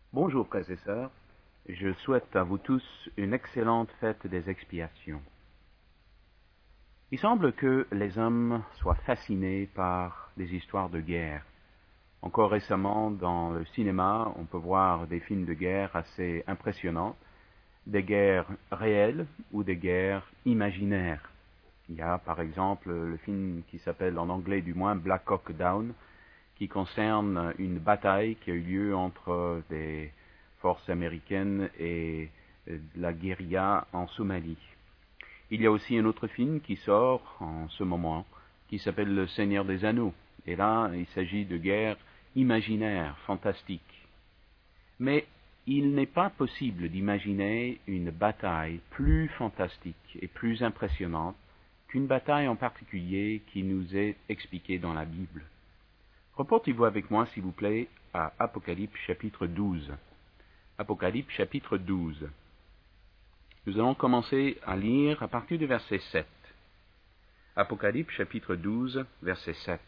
Bonjour frères et sœurs, je souhaite à vous tous une excellente fête des expiations. Il semble que les hommes soient fascinés par des histoires de guerre. Encore récemment, dans le cinéma, on peut voir des films de guerre assez impressionnants, des guerres réelles ou des guerres imaginaires. Il y a par exemple le film qui s'appelle en anglais du moins Black Hawk Down, qui concerne une bataille qui a eu lieu entre des forces américaines et la guérilla en Somalie. Il y a aussi un autre film qui sort en ce moment, qui s'appelle Le Seigneur des Anneaux. Et là, il s'agit de guerres imaginaires, fantastiques. Mais il n'est pas possible d'imaginer une bataille plus fantastique et plus impressionnante qu'une bataille en particulier qui nous est expliquée dans la Bible. Reportez-vous avec moi, s'il vous plaît, à Apocalypse chapitre 12. Apocalypse chapitre 12. Nous allons commencer à lire à partir du verset 7. Apocalypse chapitre 12, verset 7.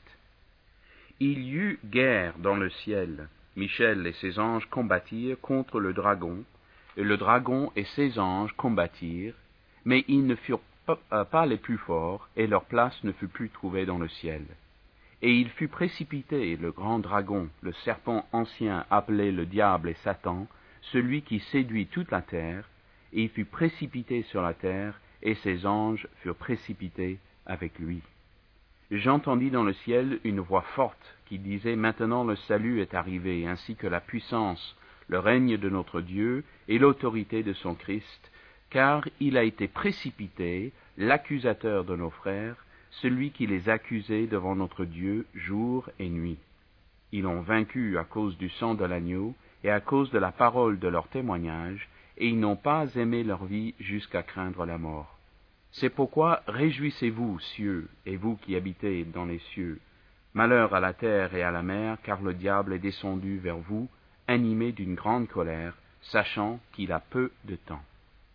Il y eut guerre dans le ciel. Michel et ses anges combattirent contre le dragon, et le dragon et ses anges combattirent, mais ils ne furent pas les plus forts, et leur place ne fut plus trouvée dans le ciel. Et il fut précipité, le grand dragon, le serpent ancien appelé le diable et Satan, celui qui séduit toute la terre, et il fut précipité sur la terre, et ses anges furent précipités avec lui. J'entendis dans le ciel une voix forte qui disait « Maintenant le salut est arrivé, ainsi que la puissance, le règne de notre Dieu et l'autorité de son Christ, car il a été précipité, l'accusateur de nos frères, celui qui les accusait devant notre Dieu jour et nuit. Ils l'ont vaincu à cause du sang de l'agneau et à cause de la parole de leur témoignage, et ils n'ont pas aimé leur vie jusqu'à craindre la mort. C'est pourquoi réjouissez-vous, cieux, et vous qui habitez dans les cieux. Malheur à la terre et à la mer, car le diable est descendu vers vous, animé d'une grande colère, sachant qu'il a peu de temps. »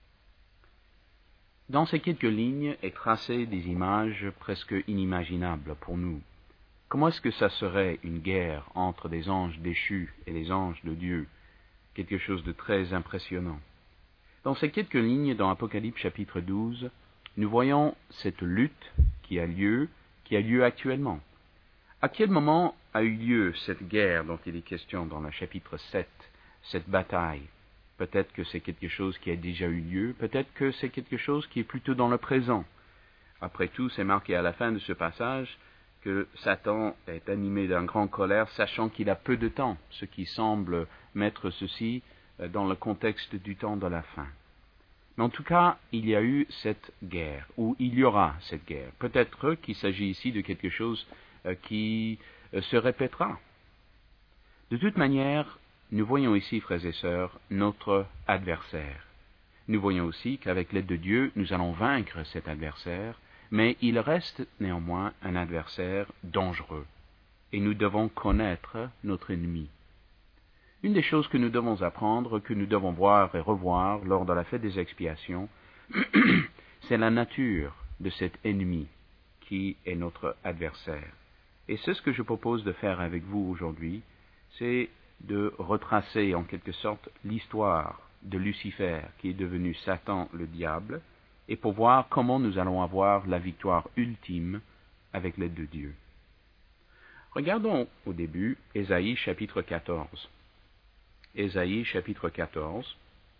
Dans ces quelques lignes est tracée des images presque inimaginables pour nous. Comment est-ce que ça serait une guerre entre des anges déchus et les anges de Dieu? Quelque chose de très impressionnant. Dans ces quelques lignes, dans Apocalypse chapitre 12, nous voyons cette lutte qui a lieu actuellement. À quel moment a eu lieu cette guerre dont il est question dans le chapitre 7, cette bataille? Peut-être que c'est quelque chose qui a déjà eu lieu, peut-être que c'est quelque chose qui est plutôt dans le présent. Après tout, c'est marqué à la fin de ce passage que Satan est animé d'une grande colère, sachant qu'il a peu de temps, ce qui semble mettre ceci dans le contexte du temps de la fin. Mais en tout cas, il y a eu cette guerre, ou il y aura cette guerre. Peut-être qu'il s'agit ici de quelque chose qui se répétera. De toute manière, nous voyons ici, frères et sœurs, notre adversaire. Nous voyons aussi qu'avec l'aide de Dieu, nous allons vaincre cet adversaire, mais il reste néanmoins un adversaire dangereux, et nous devons connaître notre ennemi. Une des choses que nous devons apprendre, que nous devons voir et revoir lors de la fête des expiations, c'est la nature de cet ennemi qui est notre adversaire. Et c'est ce que je propose de faire avec vous aujourd'hui, c'est de retracer en quelque sorte l'histoire de Lucifer qui est devenu Satan le diable, et pour voir comment nous allons avoir la victoire ultime avec l'aide de Dieu. Regardons au début Ésaïe chapitre 14. Ésaïe chapitre 14.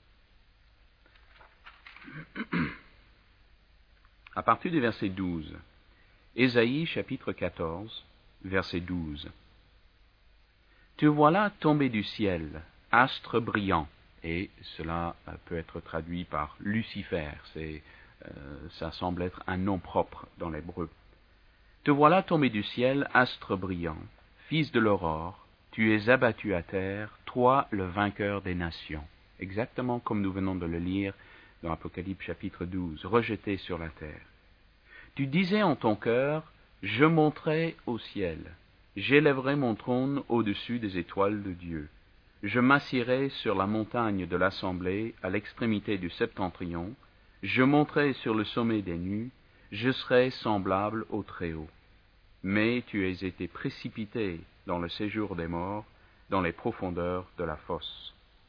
À partir du verset 12. Ésaïe chapitre 14, verset 12. Te voilà tombé du ciel, astre brillant, et cela peut être traduit par Lucifer, ça semble être un nom propre dans l'hébreu. Te voilà tombé du ciel, astre brillant, fils de l'aurore, tu es abattu à terre, toi le vainqueur des nations. Exactement comme nous venons de le lire dans Apocalypse chapitre 12, rejeté sur la terre. Tu disais en ton cœur, je monterai au ciel. J'élèverai mon trône au-dessus des étoiles de Dieu. Je m'assirai sur la montagne de l'assemblée à l'extrémité du septentrion. Je monterai sur le sommet des nues. Je serai semblable au Très-Haut. Mais tu as été précipité dans le séjour des morts, dans les profondeurs de la fosse.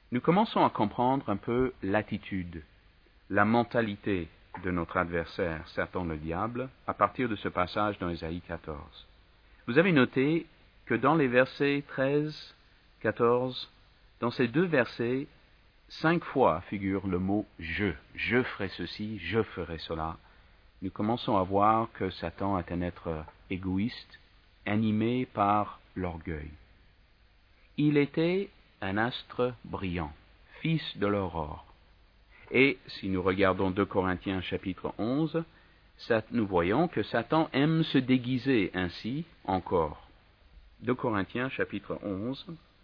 nous commençons à comprendre un peu l'attitude, la mentalité de notre adversaire, Satan le diable, à partir de ce passage dans Ésaïe 14. Vous avez noté que dans les versets 13, 14, dans ces deux versets, 5 fois figure le mot « je ferai ceci, je ferai cela ». Nous commençons à voir que Satan est un être égoïste, animé par l'orgueil. Il était un astre brillant, fils de l'aurore. Et si nous regardons 2 Corinthiens chapitre 11, nous voyons que Satan aime se déguiser ainsi encore. 2 Corinthiens chapitre 11,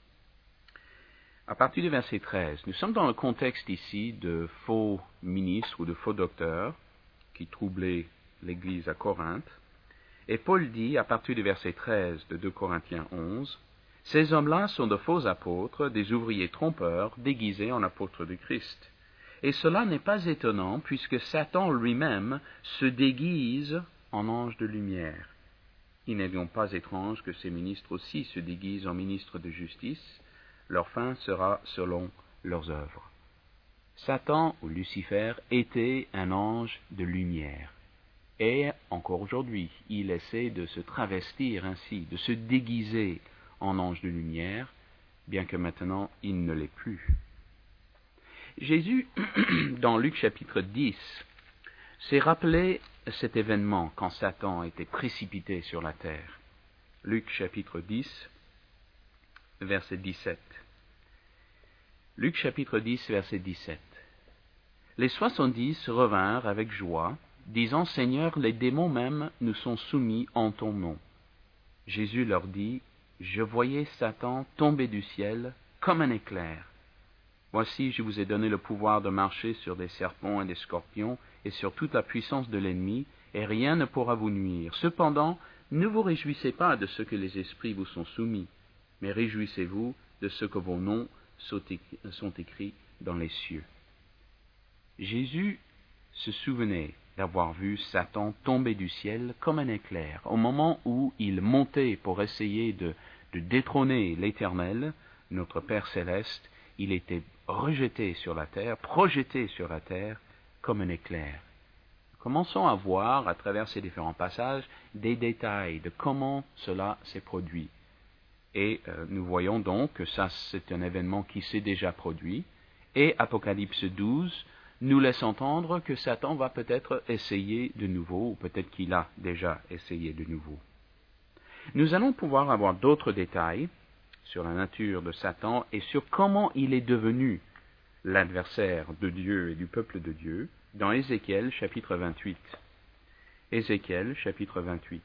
à partir du verset 13. Nous sommes dans le contexte ici de faux ministres ou de faux docteurs qui troublaient l'Église à Corinthe. Et Paul dit, à partir du verset 13 de 2 Corinthiens 11, « Ces hommes-là sont de faux apôtres, des ouvriers trompeurs, déguisés en apôtres de Christ. Et cela n'est pas étonnant, puisque Satan lui-même se déguise en ange de lumière. Il n'est donc pas étrange que ces ministres aussi se déguisent en ministres de justice. Leur fin sera selon leurs œuvres. » Satan, ou Lucifer, était un ange de lumière. Et encore aujourd'hui, il essaie de se travestir ainsi, de se déguiser en ange de lumière, bien que maintenant il ne l'est plus. Jésus, dans Luc chapitre 10, s'est rappelé cet événement quand Satan était précipité sur la terre. Luc chapitre 10, verset 17. Luc chapitre 10, verset 17. Les 70 revinrent avec joie, disant, « Seigneur, les démons même nous sont soumis en ton nom. » Jésus leur dit, « Je voyais Satan tomber du ciel comme un éclair. Voici, je vous ai donné le pouvoir de marcher sur des serpents et des scorpions et sur toute la puissance de l'ennemi, et rien ne pourra vous nuire. Cependant, ne vous réjouissez pas de ce que les esprits vous sont soumis, mais réjouissez-vous de ce que vos noms sont écrits dans les cieux. » Jésus se souvenait d'avoir vu Satan tomber du ciel comme un éclair. Au moment où il montait pour essayer de détrôner l'Éternel, notre Père céleste, il était rejeté sur la terre, projeté sur la terre comme un éclair. Commençons à voir, à travers ces différents passages, des détails de comment cela s'est produit. Et nous voyons donc que ça, c'est un événement qui s'est déjà produit. Et Apocalypse 12 nous laisse entendre que Satan va peut-être essayer de nouveau, ou peut-être qu'il a déjà essayé de nouveau. Nous allons pouvoir avoir d'autres détails sur la nature de Satan et sur comment il est devenu l'adversaire de Dieu et du peuple de Dieu dans Ézéchiel chapitre 28. Ézéchiel chapitre 28.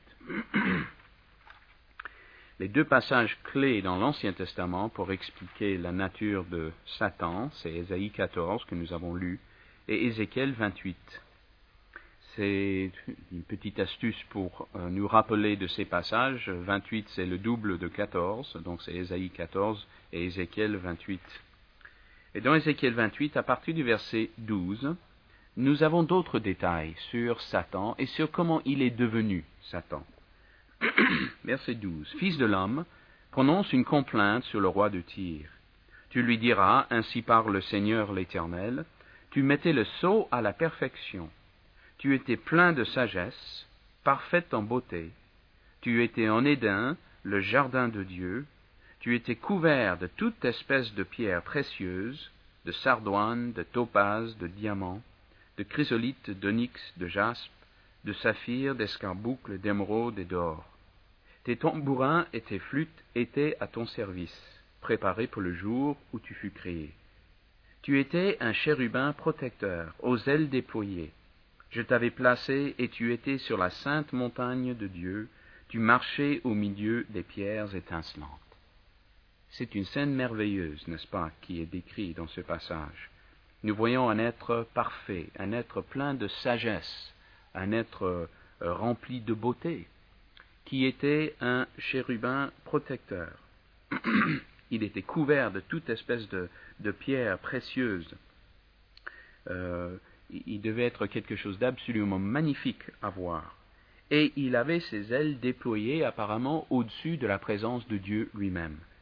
Les deux passages clés dans l'Ancien Testament pour expliquer la nature de Satan, c'est Ésaïe 14 que nous avons lu, et Ézéchiel 28. C'est une petite astuce pour nous rappeler de ces passages. 28, c'est le double de 14, donc c'est Ésaïe 14 et Ézéchiel 28. Et dans Ézéchiel 28, à partir du verset 12, nous avons d'autres détails sur Satan et sur comment il est devenu Satan. Verset 12. « Fils de l'homme, prononce une complainte sur le roi de Tyr. Tu lui diras, ainsi parle le Seigneur l'Éternel, tu mettais le sceau à la perfection. Tu étais plein de sagesse, parfaite en beauté. Tu étais en Éden, le jardin de Dieu. Tu étais couvert de toute espèce de pierres précieuses, de sardoine, de topaze, de diamant, de chrysolite, d'onyx, de jaspe, de saphir, d'escarboucle, d'émeraude et d'or. Tes tambourins et tes flûtes étaient à ton service, préparés pour le jour où tu fus créé. Tu étais un chérubin protecteur, aux ailes déployées. Je t'avais placé et tu étais sur la sainte montagne de Dieu, tu marchais au milieu des pierres étincelantes. » C'est une scène merveilleuse, n'est-ce pas, qui est décrite dans ce passage. Nous voyons un être parfait, un être plein de sagesse, un être rempli de beauté, qui était un chérubin protecteur. Il était couvert de toute espèce de pierres précieuses. Il devait être quelque chose d'absolument magnifique à voir. Et il avait ses ailes déployées apparemment au-dessus de la présence de Dieu lui-même.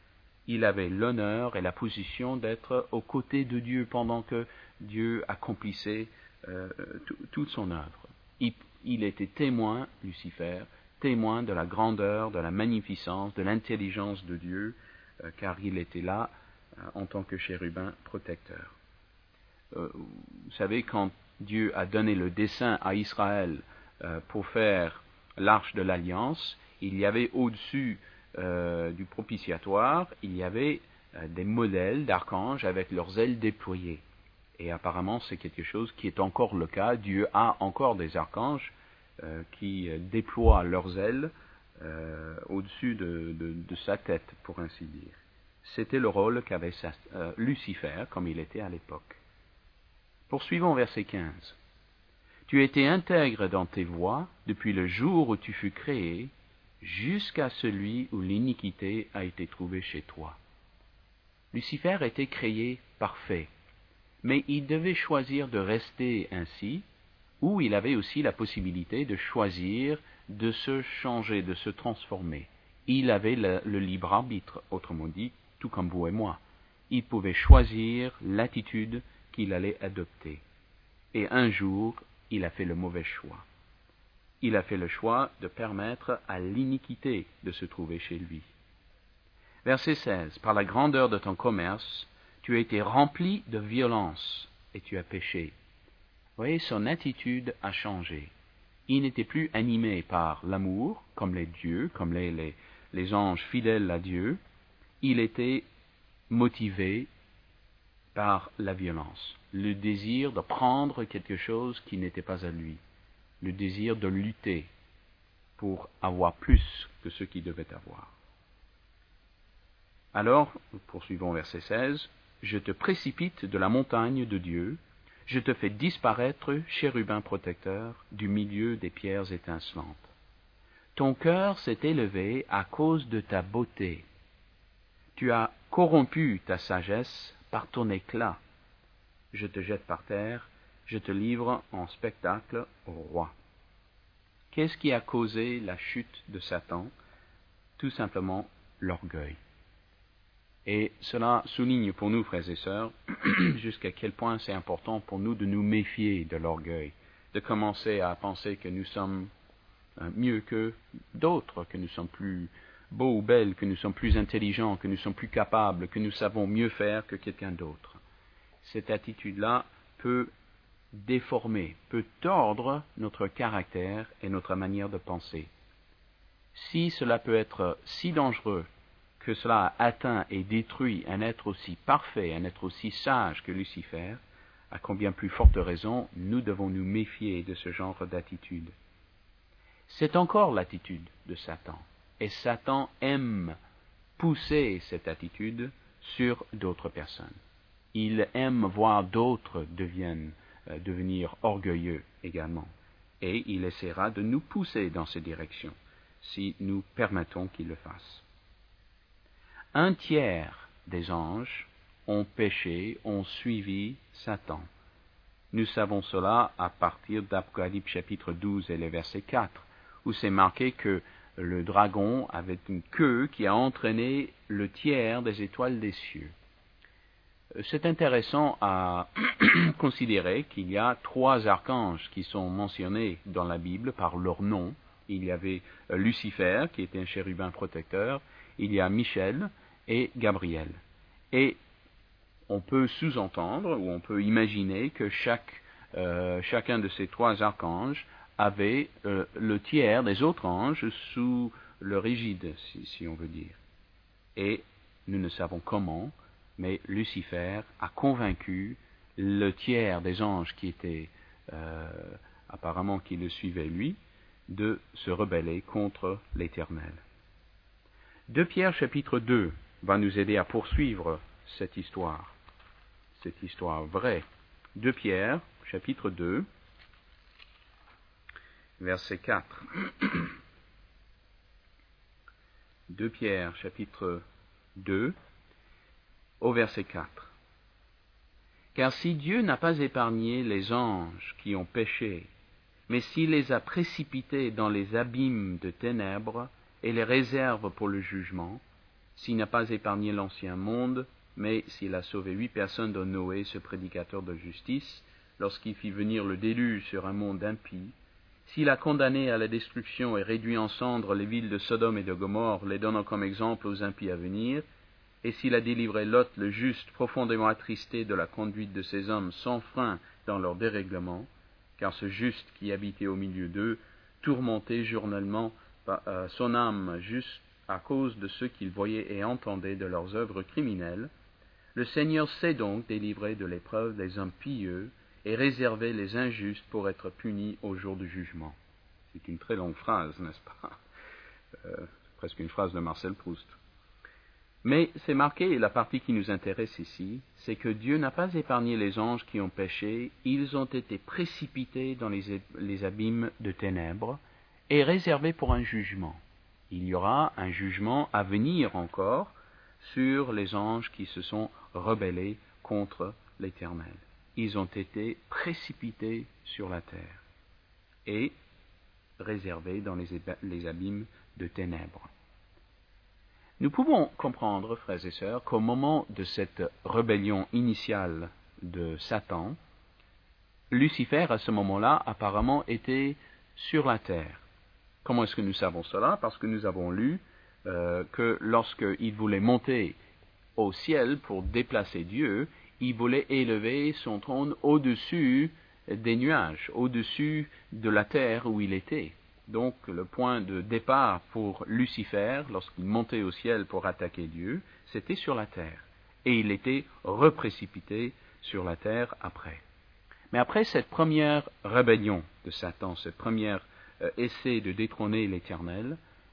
Il avait l'honneur et la position d'être aux côtés de Dieu pendant que Dieu accomplissait toute son œuvre. Il était témoin, Lucifer, témoin de la grandeur, de la magnificence, de l'intelligence de Dieu, car il était là en tant que chérubin protecteur. Vous savez, quand Dieu a donné le dessein à Israël pour faire l'arche de l'alliance, il y avait au-dessus du propitiatoire, il y avait des modèles d'archanges avec leurs ailes déployées. Et apparemment, c'est quelque chose qui est encore le cas. Dieu a encore des archanges qui déploient leurs ailes au-dessus de sa tête, pour ainsi dire. C'était le rôle qu'avait Lucifer, comme il était à l'époque. Poursuivons verset 15. Tu étais intègre dans tes voies depuis le jour où tu fus créé, jusqu'à celui où l'iniquité a été trouvée chez toi. Lucifer était créé parfait, mais il devait choisir de rester ainsi, ou il avait aussi la possibilité de choisir de se changer, de se transformer. Il avait le libre arbitre, autrement dit, tout comme vous et moi. Il pouvait choisir l'attitude qu'il allait adopter. Et un jour, il a fait le mauvais choix. Il a fait le choix de permettre à l'iniquité de se trouver chez lui. Verset 16. Par la grandeur de ton commerce, tu as été rempli de violence et tu as péché. Vous voyez, son attitude a changé. Il n'était plus animé par l'amour, comme les dieux, comme les anges fidèles à Dieu. Il était motivé par la violence, le désir de prendre quelque chose qui n'était pas à lui, le désir de lutter pour avoir plus que ce qu'il devait avoir. Alors, nous poursuivons verset 16, « Je te précipite de la montagne de Dieu, je te fais disparaître, chérubin protecteur, du milieu des pierres étincelantes. Ton cœur s'est élevé à cause de ta beauté. Tu as corrompu ta sagesse par ton éclat. Je te jette par terre, je te livre en spectacle au roi. » Qu'est-ce qui a causé la chute de Satan? Tout simplement l'orgueil. Et cela souligne pour nous, frères et sœurs, jusqu'à quel point c'est important pour nous de nous méfier de l'orgueil, de commencer à penser que nous sommes mieux que d'autres, que nous sommes plus beaux ou belles, que nous sommes plus intelligents, que nous sommes plus capables, que nous savons mieux faire que quelqu'un d'autre. Cette attitude-là peut déformer, peut tordre notre caractère et notre manière de penser. Si cela peut être si dangereux que cela a atteint et détruit un être aussi parfait, un être aussi sage que Lucifer, à combien plus forte raison nous devons nous méfier de ce genre d'attitude. C'est encore l'attitude de Satan, et Satan aime pousser cette attitude sur d'autres personnes. Il aime voir d'autres devenir orgueilleux également, et il essaiera de nous pousser dans cette direction, si nous permettons qu'il le fasse. 1/3 des anges ont péché, ont suivi Satan. Nous savons cela à partir d'Apocalypse chapitre 12 et le verset 4, où c'est marqué que le dragon avait une queue qui a entraîné le tiers des étoiles des cieux. C'est intéressant à considérer qu'il y a 3 archanges qui sont mentionnés dans la Bible par leur nom. Il y avait Lucifer, qui était un chérubin protecteur, il y a Michel et Gabriel. Et on peut sous-entendre, ou on peut imaginer que chacun de ces 3 archanges avait le tiers des autres anges sous leur égide, si on veut dire. Et nous ne savons comment, mais Lucifer a convaincu le tiers des anges qui étaient apparemment qui le suivaient lui, de se rebeller contre l'Éternel. 2 Pierre chapitre 2 va nous aider à poursuivre cette histoire vraie. 2 Pierre chapitre 2, verset 4. 2 Pierre chapitre 2, au verset 4. Car si Dieu n'a pas épargné les anges qui ont péché, mais s'il les a précipités dans les abîmes de ténèbres et les réserve pour le jugement, s'il n'a pas épargné l'ancien monde, mais s'il a sauvé 8 personnes de Noé, ce prédicateur de justice, lorsqu'il fit venir le déluge sur un monde impie, s'il a condamné à la destruction et réduit en cendres les villes de Sodome et de Gomorrhe, les donnant comme exemple aux impies à venir, et s'il a délivré Lot le juste, profondément attristé de la conduite de ces hommes sans frein dans leur dérèglement, car ce juste qui habitait au milieu d'eux, tourmentait journellement son âme juste à cause de ce qu'il voyait et entendait de leurs œuvres criminelles, le Seigneur sait donc délivrer de l'épreuve les hommes pieux et réserver les injustes pour être punis au jour du jugement. C'est une très longue phrase, n'est-ce pas? Presque une phrase de Marcel Proust. Mais c'est marqué, et la partie qui nous intéresse ici, c'est que Dieu n'a pas épargné les anges qui ont péché, ils ont été précipités dans les abîmes de ténèbres et réservés pour un jugement. Il y aura un jugement à venir encore sur les anges qui se sont rebellés contre l'Éternel. Ils ont été précipités sur la terre et réservés dans les abîmes de ténèbres. Nous pouvons comprendre, frères et sœurs, qu'au moment de cette rébellion initiale de Satan, Lucifer, à ce moment-là, apparemment était sur la terre. Comment est-ce que nous savons cela? Parce que nous avons lu que lorsqu'il voulait monter au ciel pour déplacer Dieu, il voulait élever son trône au-dessus des nuages, au-dessus de la terre où il était. Donc le point de départ pour Lucifer, lorsqu'il montait au ciel pour attaquer Dieu, c'était sur la terre. Et il était reprécipité sur la terre après. Mais après cette première rébellion de Satan, ce premier essai de détrôner l'Éternel,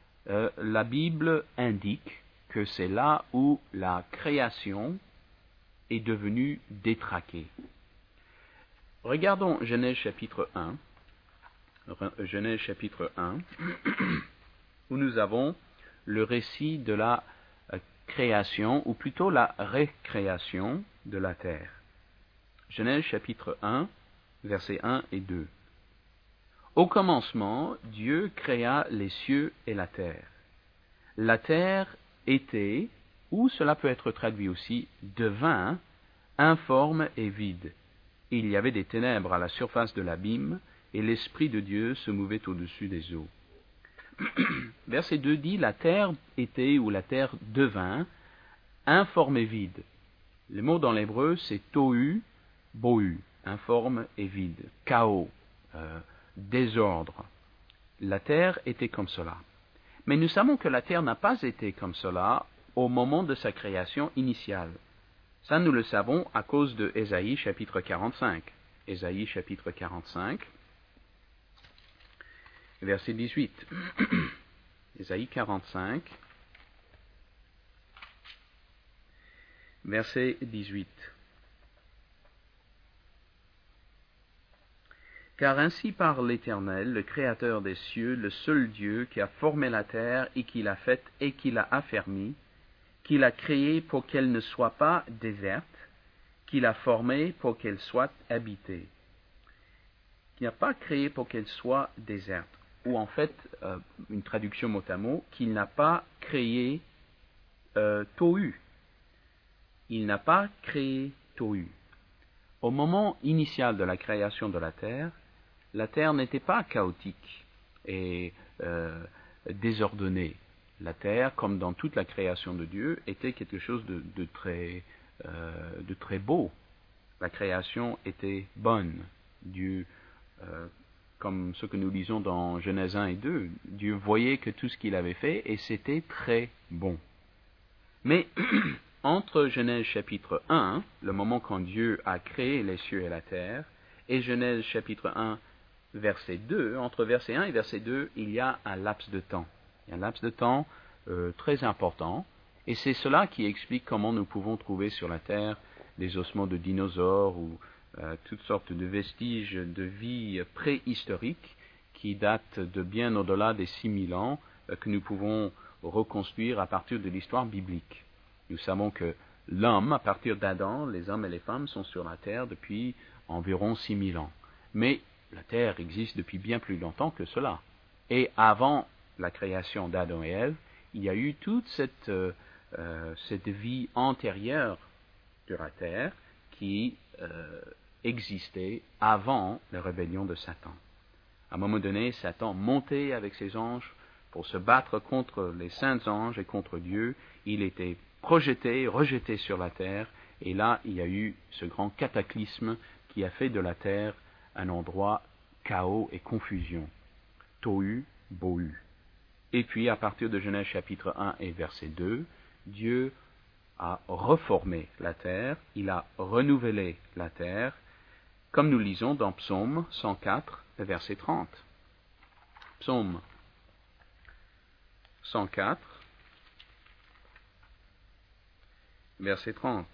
la Bible indique que c'est là où la création est devenue détraquée. Regardons Genèse chapitre 1. Genèse chapitre 1, où nous avons le récit de la création, ou plutôt la récréation de la terre. Genèse chapitre 1, versets 1 et 2. Au commencement, Dieu créa les cieux et la terre. La terre était, ou cela peut être traduit aussi, devint informe et vide. Il y avait des ténèbres à la surface de l'abîme, et l'Esprit de Dieu se mouvait au-dessus des eaux. Verset 2 dit, la terre était, ou la terre devint, informe et vide. Le mot dans l'hébreu, c'est tohu, bohu, informe et vide, chaos, désordre. La terre était comme cela. Mais nous savons que la terre n'a pas été comme cela au moment de sa création initiale. Ça, nous le savons à cause de Ésaïe chapitre 45. Ésaïe chapitre 45. Verset 18. Ésaïe 45, verset 18. Car ainsi parle l'Éternel, le Créateur des cieux, le seul Dieu qui a formé la terre et qui l'a faite et qui l'a affermie, qui l'a créée pour qu'elle ne soit pas déserte, qui l'a formée pour qu'elle soit habitée. Qui n'a pas créé pour qu'elle soit déserte. Ou en fait, une traduction mot à mot, qu'il n'a pas créé tohu. Il n'a pas créé tohu. Au moment initial de la création de la terre n'était pas chaotique et désordonnée. La terre, comme dans toute la création de Dieu, était quelque chose de très beau. La création était bonne. Dieu, comme ce que nous lisons dans Genèse 1 et 2, Dieu voyait que tout ce qu'il avait fait, et c'était très bon. Mais entre Genèse chapitre 1, le moment quand Dieu a créé les cieux et la terre, et Genèse chapitre 1, verset 2, entre verset 1 et verset 2, il y a un laps de temps. Il y a un laps de temps très important, et c'est cela qui explique comment nous pouvons trouver sur la terre des ossements de dinosaures ou toutes sortes de vestiges de vie préhistorique qui datent de bien au-delà des 6000 ans que nous pouvons reconstruire à partir de l'histoire biblique. Nous savons que l'homme, à partir d'Adam, les hommes et les femmes sont sur la terre depuis environ 6000 ans. Mais la terre existe depuis bien plus longtemps que cela. Et avant la création d'Adam et Ève, il y a eu toute cette cette vie antérieure de la terre qui existait avant la rébellion de Satan. À un moment donné, Satan montait avec ses anges pour se battre contre les saints anges et contre Dieu. Il était projeté, rejeté sur la terre, et là, il y a eu ce grand cataclysme qui a fait de la terre un endroit chaos et confusion. Tohu, bohu. Et puis, à partir de Genèse chapitre 1 et verset 2, Dieu a reformé la terre, il a renouvelé la terre, comme nous lisons dans Psaume 104, verset 30. Psaume 104, verset 30.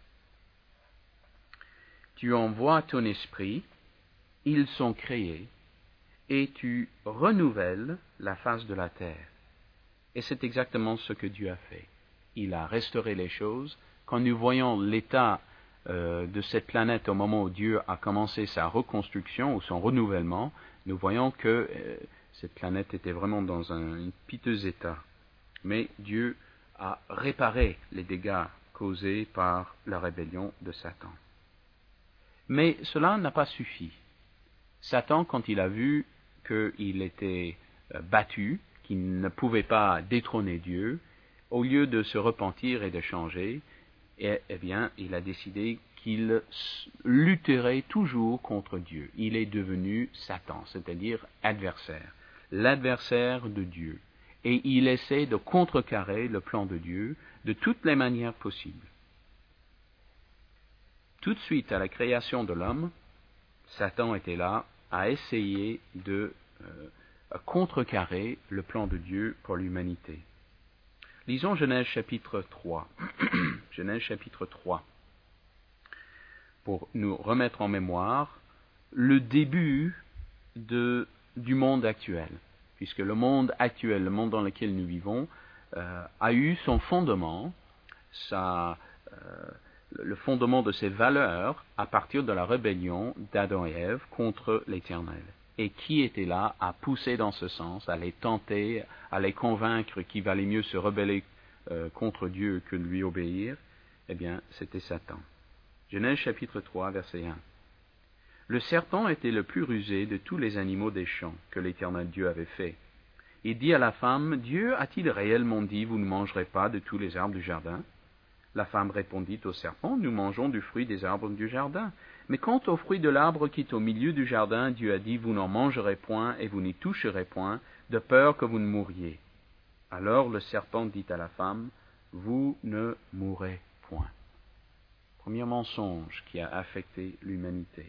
Tu envoies ton esprit, ils sont créés, et tu renouvelles la face de la terre. Et c'est exactement ce que Dieu a fait. Il a restauré les choses. Quand nous voyons l'état de cette planète au moment où Dieu a commencé sa reconstruction ou son renouvellement, nous voyons que cette planète était vraiment dans un piteux état. Mais Dieu a réparé les dégâts causés par la rébellion de Satan. Mais cela n'a pas suffi. Satan, quand il a vu qu'il était battu, qu'il ne pouvait pas détrôner Dieu, au lieu de se repentir et de changer, eh bien, il a décidé qu'il lutterait toujours contre Dieu. Il est devenu Satan, c'est-à-dire adversaire, l'adversaire de Dieu. Et il essaie de contrecarrer le plan de Dieu de toutes les manières possibles. Tout de suite à la création de l'homme, Satan était là à essayer de contrecarrer le plan de Dieu pour l'humanité. Lisons Genèse chapitre 3. Genèse chapitre 3. Pour nous remettre en mémoire le début du monde actuel. Puisque le monde actuel, le monde dans lequel nous vivons, a eu son fondement, le fondement de ses valeurs à partir de la rébellion d'Adam et Ève contre l'Éternel. Et qui était là à pousser dans ce sens, à les tenter, à les convaincre qu'il valait mieux se rebeller contre Dieu que de lui obéir? Eh bien, c'était Satan. Genèse chapitre 3, verset 1. Le serpent était le plus rusé de tous les animaux des champs que l'Éternel Dieu avait fait. Il dit à la femme, Dieu a-t-il réellement dit, vous ne mangerez pas de tous les arbres du jardin? La femme répondit au serpent, nous mangeons du fruit des arbres du jardin. Mais quant au fruit de l'arbre qui est au milieu du jardin, Dieu a dit, vous n'en mangerez point et vous n'y toucherez point, de peur que vous ne mouriez. Alors le serpent dit à la femme, vous ne mourrez point. Premier mensonge qui a affecté l'humanité.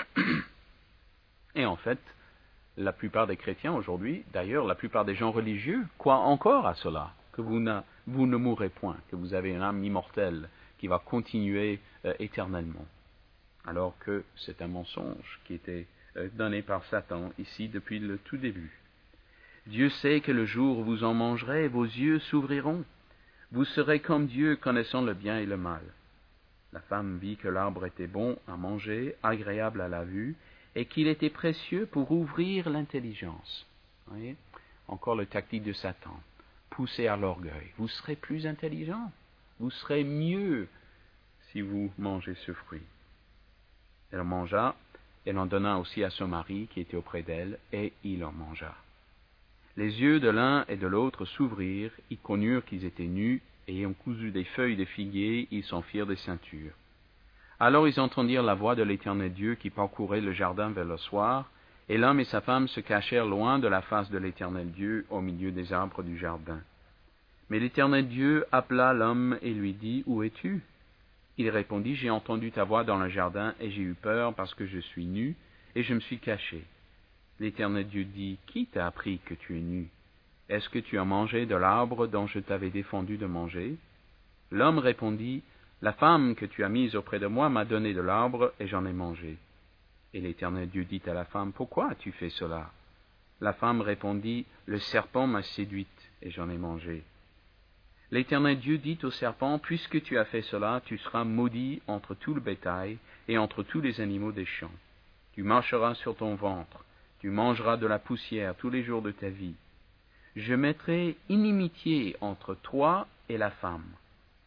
Et en fait, la plupart des chrétiens aujourd'hui, d'ailleurs la plupart des gens religieux, croient encore à cela, que vous ne mourrez point, que vous avez une âme immortelle qui va continuer éternellement. Alors que c'est un mensonge qui était donné par Satan ici depuis le tout début. Dieu sait que le jour où vous en mangerez, vos yeux s'ouvriront. Vous serez comme Dieu, connaissant le bien et le mal. La femme vit que l'arbre était bon à manger, agréable à la vue, et qu'il était précieux pour ouvrir l'intelligence. Voyez? Encore le tactique de Satan. Poussé à l'orgueil. Vous serez plus intelligent. Vous serez mieux si vous mangez ce fruit. Elle en mangea, elle en donna aussi à son mari qui était auprès d'elle, et il en mangea. Les yeux de l'un et de l'autre s'ouvrirent, ils connurent qu'ils étaient nus, et ayant cousu des feuilles de figuier, ils s'en firent des ceintures. Alors ils entendirent la voix de l'Éternel Dieu qui parcourait le jardin vers le soir, et l'homme et sa femme se cachèrent loin de la face de l'Éternel Dieu au milieu des arbres du jardin. Mais l'Éternel Dieu appela l'homme et lui dit, où es-tu? Il répondit, j'ai entendu ta voix dans le jardin, et j'ai eu peur parce que je suis nu, et je me suis caché. L'Éternel Dieu dit, qui t'a appris que tu es nu? Est-ce que tu as mangé de l'arbre dont je t'avais défendu de manger? L'homme répondit, la femme que tu as mise auprès de moi m'a donné de l'arbre, et j'en ai mangé. Et l'Éternel Dieu dit à la femme, pourquoi as-tu fait cela? La femme répondit, le serpent m'a séduite, et j'en ai mangé. L'Éternel Dieu dit au serpent, puisque tu as fait cela, tu seras maudit entre tout le bétail et entre tous les animaux des champs. Tu marcheras sur ton ventre, tu mangeras de la poussière tous les jours de ta vie. Je mettrai inimitié entre toi et la femme,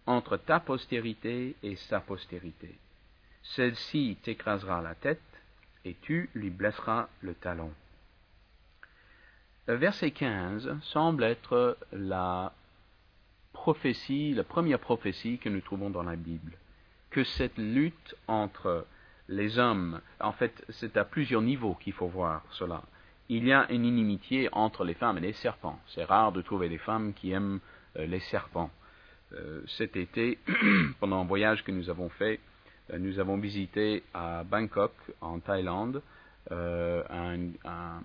entre ta postérité et sa postérité. Celle-ci t'écrasera la tête, et tu lui blesseras le talon. Le verset 15 semble être la première prophétie que nous trouvons dans la Bible, que cette lutte entre les hommes, en fait, c'est à plusieurs niveaux qu'il faut voir cela. Il y a une inimitié entre les femmes et les serpents. C'est rare de trouver des femmes qui aiment les serpents. Cet été, pendant un voyage que nous avons fait, nous avons visité à Bangkok, en Thaïlande, un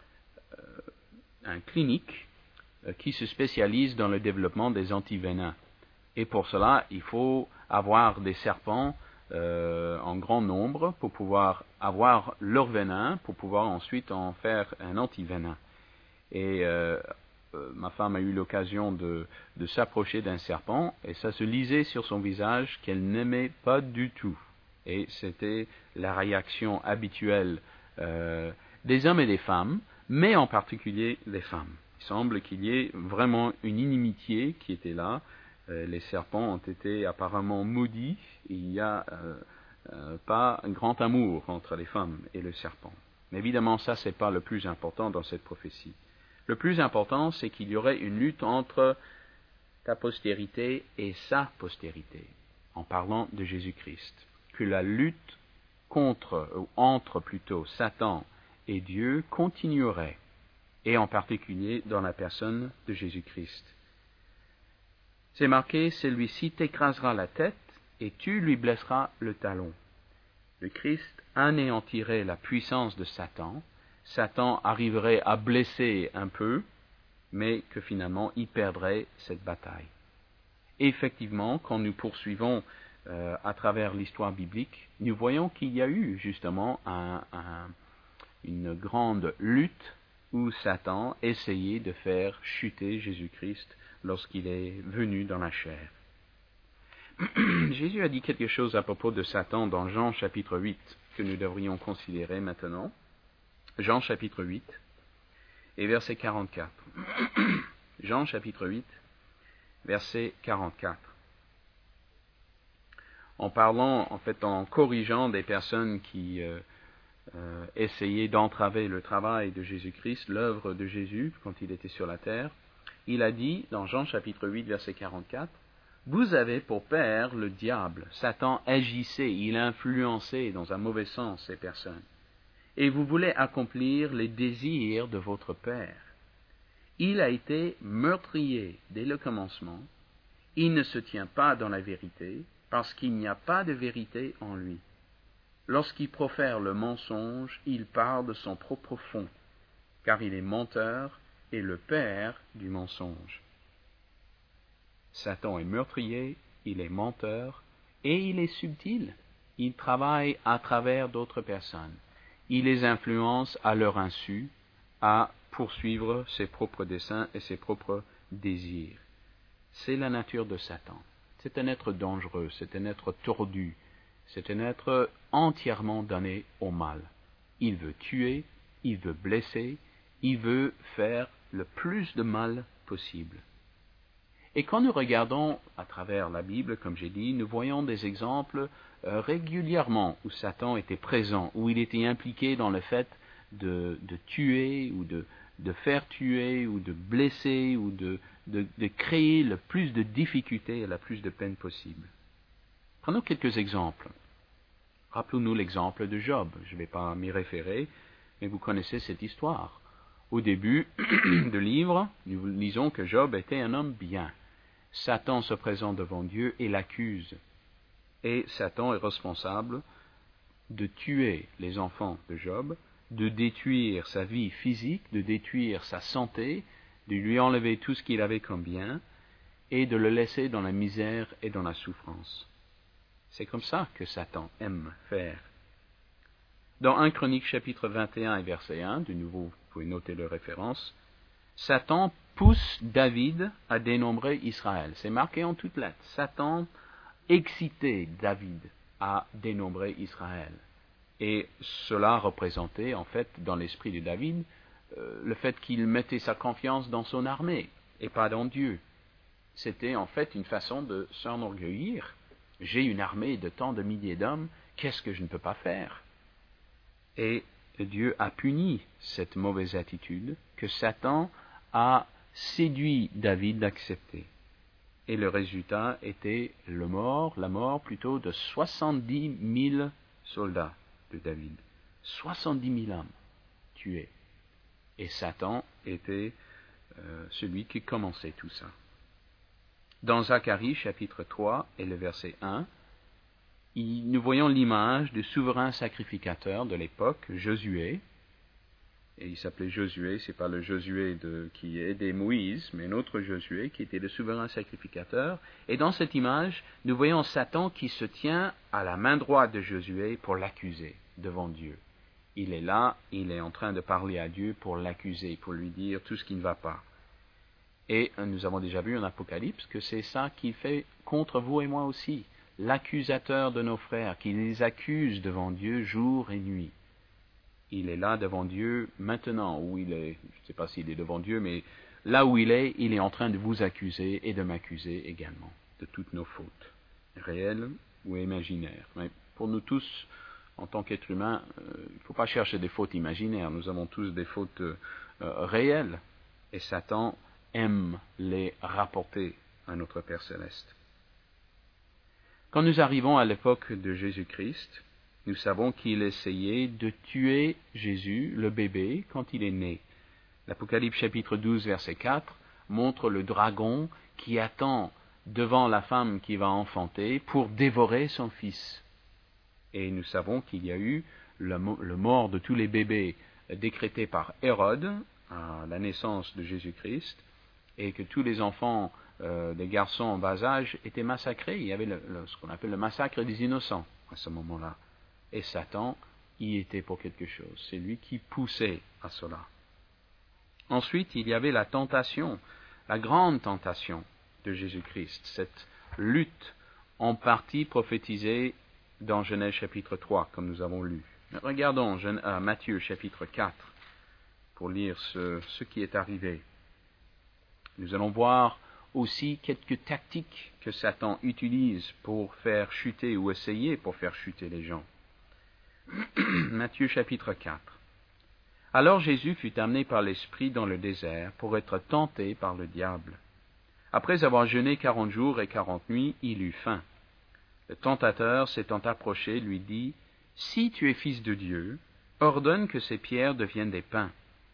clinique qui se spécialise dans le développement des antivénins. Et pour cela, il faut avoir des serpents en grand nombre pour pouvoir avoir leur venin, pour pouvoir ensuite en faire un antivenin. Et ma femme a eu l'occasion de s'approcher d'un serpent, et ça se lisait sur son visage qu'elle n'aimait pas du tout. Et c'était la réaction habituelle des hommes et des femmes, mais en particulier des femmes. Il semble qu'il y ait vraiment une inimitié qui était là. Les serpents ont été apparemment maudits. Il n'y a pas un grand amour entre les femmes et le serpent. Mais évidemment, ça, ce n'est pas le plus important dans cette prophétie. Le plus important, c'est qu'il y aurait une lutte entre ta postérité et sa postérité, en parlant de Jésus-Christ. Que la lutte entre plutôt Satan et Dieu continuerait, et en particulier dans la personne de Jésus-Christ. C'est marqué, celui-ci t'écrasera la tête et tu lui blesseras le talon. Le Christ anéantirait la puissance de Satan. Satan arriverait à blesser un peu, mais que finalement il perdrait cette bataille. Et effectivement, quand nous poursuivons à travers l'histoire biblique, nous voyons qu'il y a eu justement une grande lutte où Satan essayait de faire chuter Jésus-Christ lorsqu'il est venu dans la chair. Jésus a dit quelque chose à propos de Satan dans Jean chapitre 8 que nous devrions considérer maintenant. Jean chapitre 8 et verset 44. Jean chapitre 8, verset 44. En parlant, en fait, en corrigeant des personnes qui essayaient d'entraver le travail de Jésus-Christ, l'œuvre de Jésus quand il était sur la terre, il a dit dans Jean chapitre 8, verset 44, « Vous avez pour père le diable. Satan agissait, il influençait dans un mauvais sens ces personnes. Et vous voulez accomplir les désirs de votre père. Il a été meurtrier dès le commencement. Il ne se tient pas dans la vérité, parce qu'il n'y a pas de vérité en lui. Lorsqu'il profère le mensonge, il parle de son propre fond, car il est menteur et le père du mensonge. » Satan est meurtrier, il est menteur, et il est subtil. Il travaille à travers d'autres personnes. Il les influence à leur insu à poursuivre ses propres desseins et ses propres désirs. C'est la nature de Satan. C'est un être dangereux, c'est un être tordu, c'est un être entièrement donné au mal. Il veut tuer, il veut blesser, il veut faire le plus de mal possible. Et quand nous regardons à travers la Bible, comme j'ai dit, nous voyons des exemples régulièrement où Satan était présent, où il était impliqué dans le fait de tuer ou de faire tuer ou de blesser ou de créer le plus de difficultés et la plus de peine possible. Prenons quelques exemples. Rappelons-nous l'exemple de Job. Je ne vais pas m'y référer, mais vous connaissez cette histoire. Au début du livre, nous lisons que Job était un homme bien. Satan se présente devant Dieu et l'accuse. Et Satan est responsable de tuer les enfants de Job, de détruire sa vie physique, de détruire sa santé, de lui enlever tout ce qu'il avait comme bien, et de le laisser dans la misère et dans la souffrance. C'est comme ça que Satan aime faire. Dans 1 Chronique chapitre 21 et verset 1, de nouveau vous pouvez noter la référence, Satan pousse David à dénombrer Israël. C'est marqué en toutes lettres. Satan excitait David à dénombrer Israël. Et cela représentait en fait dans l'esprit de David le fait qu'il mettait sa confiance dans son armée et pas dans Dieu. c'était en fait une façon de s'enorgueillir. J'ai une armée de tant de milliers d'hommes, qu'est-ce que je ne peux pas faire? Et Dieu a puni cette mauvaise attitude que Satan a séduit David d'accepter. Et le résultat était la mort plutôt de 70 000 soldats de David. 70 000 hommes tués. Et Satan était celui qui commençait tout ça. Dans Zacharie chapitre 3 et le verset 1, nous voyons l'image du souverain sacrificateur de l'époque, Josué. Et il s'appelait Josué, c'est pas le Josué qui aidait Moïse, mais un autre Josué qui était le souverain sacrificateur. Et dans cette image, nous voyons Satan qui se tient à la main droite de Josué pour l'accuser devant Dieu. Il est là, il est en train de parler à Dieu pour l'accuser, pour lui dire tout ce qui ne va pas. Et nous avons déjà vu en Apocalypse que c'est ça qu'il fait contre vous et moi aussi. L'accusateur de nos frères, qui les accuse devant Dieu jour et nuit. Il est là devant Dieu maintenant, où il est, je ne sais pas s'il est devant Dieu, mais là où il est en train de vous accuser et de m'accuser également de toutes nos fautes, réelles ou imaginaires. Mais pour nous tous, en tant qu'êtres humains, il ne faut pas chercher des fautes imaginaires, nous avons tous des fautes réelles, et Satan aime les rapporter à notre Père Céleste. Quand nous arrivons à l'époque de Jésus-Christ, nous savons qu'il essayait de tuer Jésus, le bébé, quand il est né. L'Apocalypse chapitre 12, verset 4, montre le dragon qui attend devant la femme qui va enfanter pour dévorer son fils. Et nous savons qu'il y a eu le mort de tous les bébés décrété par Hérode à la naissance de Jésus-Christ, et que tous les enfants, des garçons en bas âge, étaient massacrés. Il y avait ce qu'on appelle le massacre des innocents à ce moment-là. Et Satan y était pour quelque chose. C'est lui qui poussait à cela. Ensuite, il y avait la tentation, la grande tentation de Jésus-Christ, cette lutte en partie prophétisée dans Genèse chapitre 3, comme nous avons lu. Regardons Matthieu chapitre 4 pour lire ce qui est arrivé. Nous allons voir aussi quelques tactiques que Satan utilise pour faire chuter ou essayer pour faire chuter les gens. Matthieu chapitre 4. Alors Jésus fut amené par l'Esprit dans le désert pour être tenté par le diable. Après avoir jeûné 40 jours et 40 nuits, il eut faim. Le tentateur, s'étant approché, lui dit, « Si tu es fils de Dieu, ordonne que ces pierres deviennent des pains. »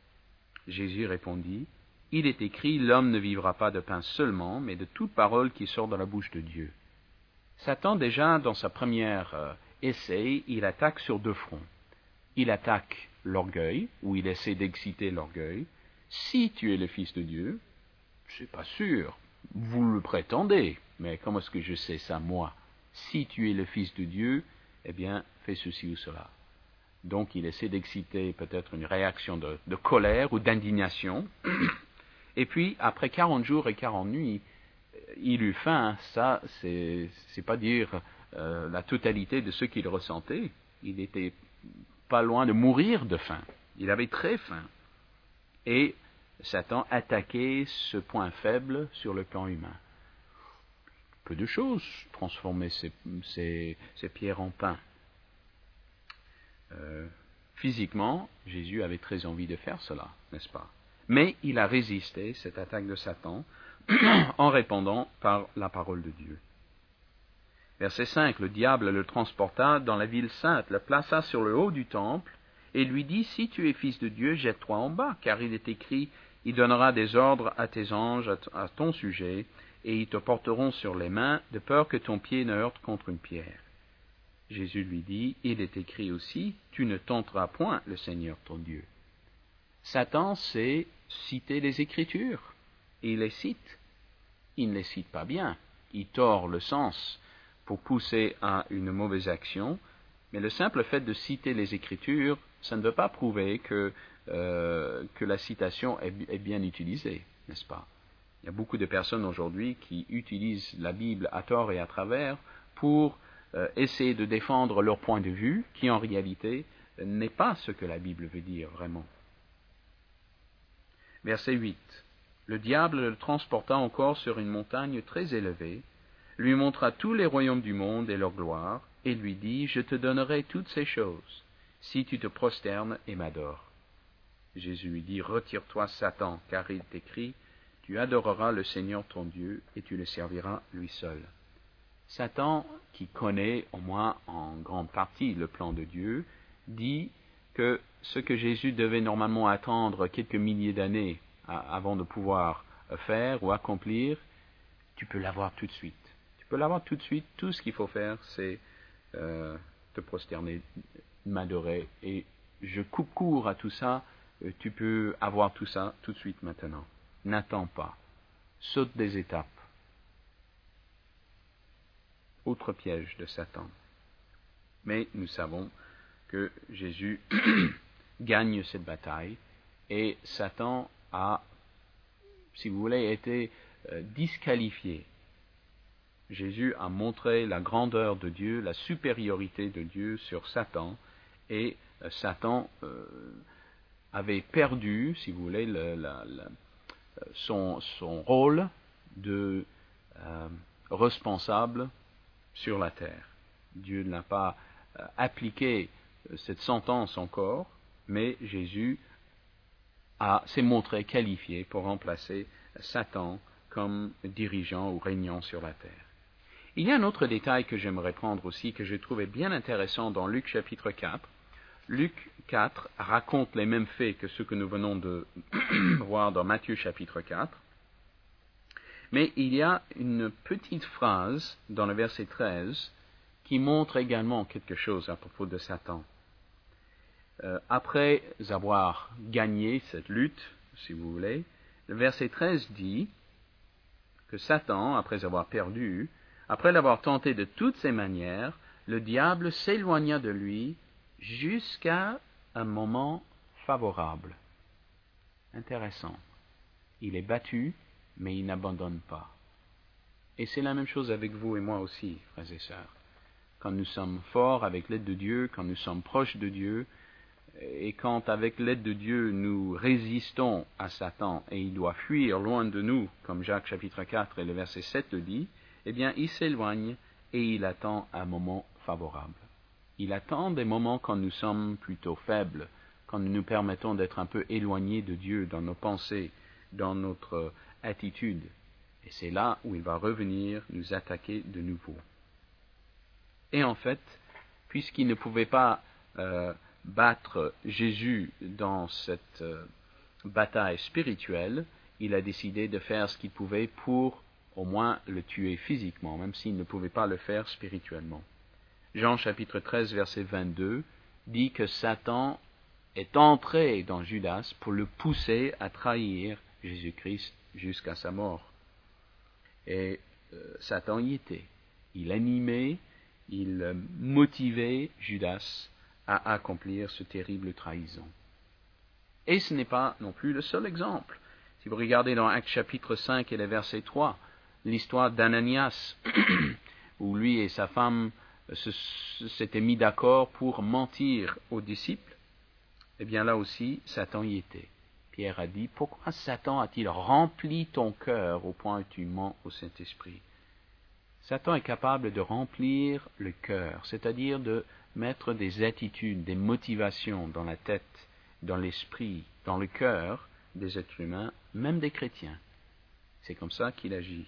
Jésus répondit, « Il est écrit, l'homme ne vivra pas de pain seulement, mais de toute parole qui sort de la bouche de Dieu. » Satan, déjà, dans sa première essai, il attaque sur deux fronts. Il attaque l'orgueil, où il essaie d'exciter l'orgueil. Si tu es le Fils de Dieu, c'est pas sûr, vous le prétendez, mais comment est-ce que je sais ça, moi? Si tu es le Fils de Dieu, eh bien, fais ceci ou cela. Donc, il essaie d'exciter peut-être une réaction de colère ou d'indignation. Et puis, après 40 jours et 40 nuits, il eut faim. Ça, c'est pas dire la totalité de ce qu'il ressentait. Il était pas loin de mourir de faim. Il avait très faim. Et Satan attaquait ce point faible sur le plan humain. Peu de choses, transformer ces pierres en pain. Physiquement, Jésus avait très envie de faire cela, n'est-ce pas? Mais il a résisté cette attaque de Satan en répondant par la parole de Dieu. Verset 5, le diable le transporta dans la ville sainte, le plaça sur le haut du temple, et lui dit, « Si tu es fils de Dieu, jette-toi en bas, car il est écrit, il donnera des ordres à tes anges à ton sujet, et ils te porteront sur les mains, de peur que ton pied ne heurte contre une pierre. » Jésus lui dit, « Il est écrit aussi, tu ne tenteras point le Seigneur ton Dieu. » Satan sait citer les Écritures, et il les cite. Il ne les cite pas bien, il tord le sens pour pousser à une mauvaise action, mais le simple fait de citer les Écritures, ça ne veut pas prouver que la citation est bien utilisée, n'est-ce pas? Il y a beaucoup de personnes aujourd'hui qui utilisent la Bible à tort et à travers pour essayer de défendre leur point de vue, qui en réalité n'est pas ce que la Bible veut dire vraiment. Verset 8. Le diable le transporta encore sur une montagne très élevée, lui montra tous les royaumes du monde et leur gloire, et lui dit, « Je te donnerai toutes ces choses, si tu te prosternes et m'adores. » Jésus lui dit, « Retire-toi, Satan, car il t'écrit, tu adoreras le Seigneur ton Dieu, et tu le serviras lui seul. » Satan, qui connaît au moins en grande partie le plan de Dieu, dit que ce que Jésus devait normalement attendre quelques milliers d'années avant de pouvoir faire ou accomplir, tu peux l'avoir tout de suite. Tu peux l'avoir tout de suite. Tout ce qu'il faut faire, c'est te prosterner, m'adorer. Et je coupe court à tout ça. Tu peux avoir tout ça tout de suite maintenant. N'attends pas. Saute des étapes. Autre piège de Satan. Mais nous savons que Jésus gagne cette bataille et Satan a, si vous voulez, été disqualifié. Jésus a montré la grandeur de Dieu, la supériorité de Dieu sur Satan, et Satan avait perdu, si vous voulez, son rôle de responsable sur la terre. Dieu n'a pas appliqué cette sentence encore, mais Jésus s'est montré qualifié pour remplacer Satan comme dirigeant ou régnant sur la terre. Il y a un autre détail que j'aimerais prendre aussi, que j'ai trouvé bien intéressant dans Luc chapitre 4. Luc 4 raconte les mêmes faits que ceux que nous venons de voir dans Matthieu chapitre 4. Mais il y a une petite phrase dans le verset 13 qui montre également quelque chose à propos de Satan. Après avoir gagné cette lutte, si vous voulez, le verset 13 dit que Satan, après avoir perdu, après l'avoir tenté de toutes ses manières, le diable s'éloigna de lui jusqu'à un moment favorable. Intéressant. Il est battu, mais il n'abandonne pas. Et c'est la même chose avec vous et moi aussi, frères et sœurs. Quand nous sommes forts avec l'aide de Dieu, quand nous sommes proches de Dieu, et quand avec l'aide de Dieu nous résistons à Satan et il doit fuir loin de nous, comme Jacques chapitre 4 et le verset 7 le dit, eh bien il s'éloigne et il attend un moment favorable. Il attend des moments quand nous sommes plutôt faibles, quand nous nous permettons d'être un peu éloignés de Dieu dans nos pensées, dans notre attitude. Et c'est là où il va revenir nous attaquer de nouveau. Et en fait, puisqu'il ne pouvait pas battre Jésus dans cette bataille spirituelle, il a décidé de faire ce qu'il pouvait pour au moins le tuer physiquement, même s'il ne pouvait pas le faire spirituellement. Jean chapitre 13 verset 22 dit que Satan est entré dans Judas pour le pousser à trahir Jésus-Christ jusqu'à sa mort. Et Satan y était. Il animait, il motivait Judas à accomplir ce terrible trahison. Et ce n'est pas non plus le seul exemple. Si vous regardez dans Actes chapitre 5 et le verset 3, l'histoire d'Ananias, où lui et sa femme s'étaient mis d'accord pour mentir aux disciples, eh bien là aussi, Satan y était. Pierre a dit, pourquoi Satan a-t-il rempli ton cœur au point où tu mens au Saint-Esprit? Satan est capable de remplir le cœur, c'est-à-dire de mettre des attitudes, des motivations dans la tête, dans l'esprit, dans le cœur des êtres humains, même des chrétiens. C'est comme ça qu'il agit.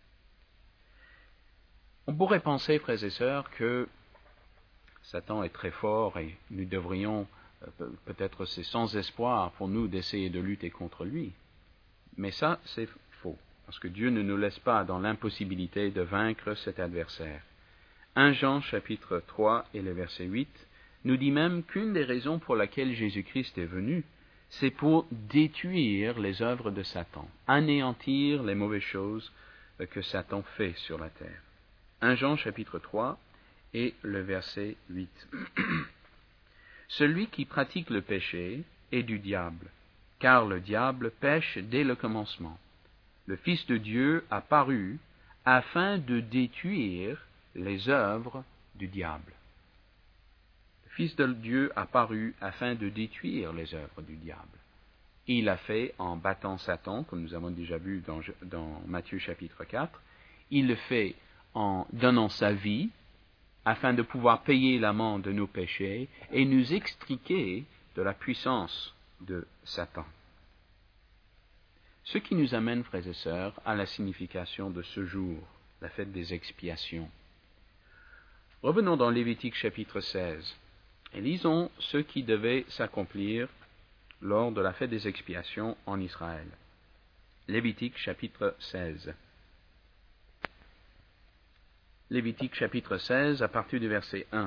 On pourrait penser, frères et sœurs, que Satan est très fort et nous devrions, peut-être c'est sans espoir pour nous d'essayer de lutter contre lui. Mais ça, c'est faux, parce que Dieu ne nous laisse pas dans l'impossibilité de vaincre cet adversaire. 1 Jean chapitre 3 et le verset 8 nous dit même qu'une des raisons pour laquelle Jésus-Christ est venu, c'est pour détruire les œuvres de Satan, anéantir les mauvaises choses que Satan fait sur la terre. 1 Jean chapitre 3 et le verset 8. Celui qui pratique le péché est du diable, car le diable pêche dès le commencement. Le Fils de Dieu a paru afin de détruire les œuvres du diable. Le Fils de Dieu a paru afin de détruire les œuvres du diable. Il l'a fait en battant Satan, comme nous avons déjà vu dans Matthieu chapitre 4. Il le fait en donnant sa vie, afin de pouvoir payer l'amende de nos péchés et nous extriquer de la puissance de Satan. Ce qui nous amène, frères et sœurs, à la signification de ce jour, la fête des expiations. Revenons dans Lévitique chapitre 16 et lisons ce qui devait s'accomplir lors de la fête des expiations en Israël. Lévitique chapitre 16. Lévitique chapitre 16 à partir du verset 1.